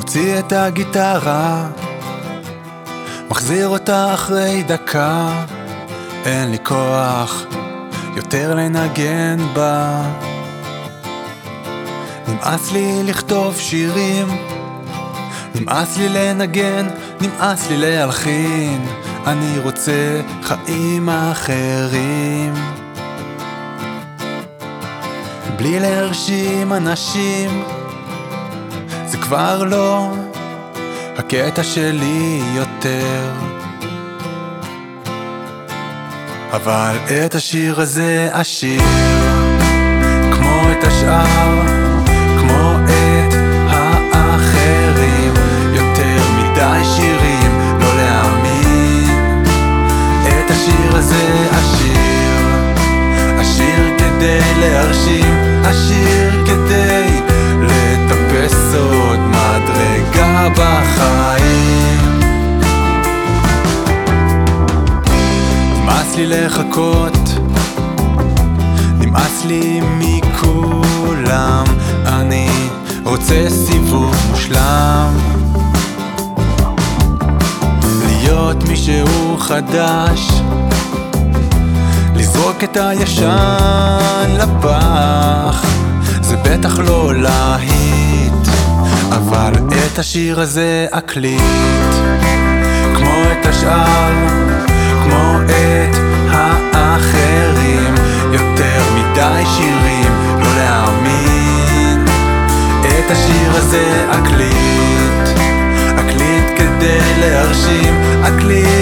מוציא את הגיטרה, מחזיר אותה אחרי דקה. אין לי כוח יותר לנגן בה. נמאס לי לכתוב שירים, נמאס לי לנגן, נמאס לי להלחין. אני רוצה חיים אחרים, בלי להרשים אנשים. זה כבר לא הקטע שלי יותר, אבל את השיר הזה אשיר כמו את השאר, כמו את האחרים. יותר מדי שירים לא להאמין. את השיר הזה אשיר כדי להרשים, אשיר כדי לטפס עוד מדרגה בחיים. נמאס לי לחכות, נמאס לי מכולם. אני רוצה סיבוב מושלם, להיות מישהו חדש, לזרוק את הישן לפח. זה בטח לא להיט, אבל את השיר הזה אקליט כמו את השאר, כמו את האחרים. יותר מדי שירים לא להאמין. את השיר הזה אקליט כדי להרשים, אקליט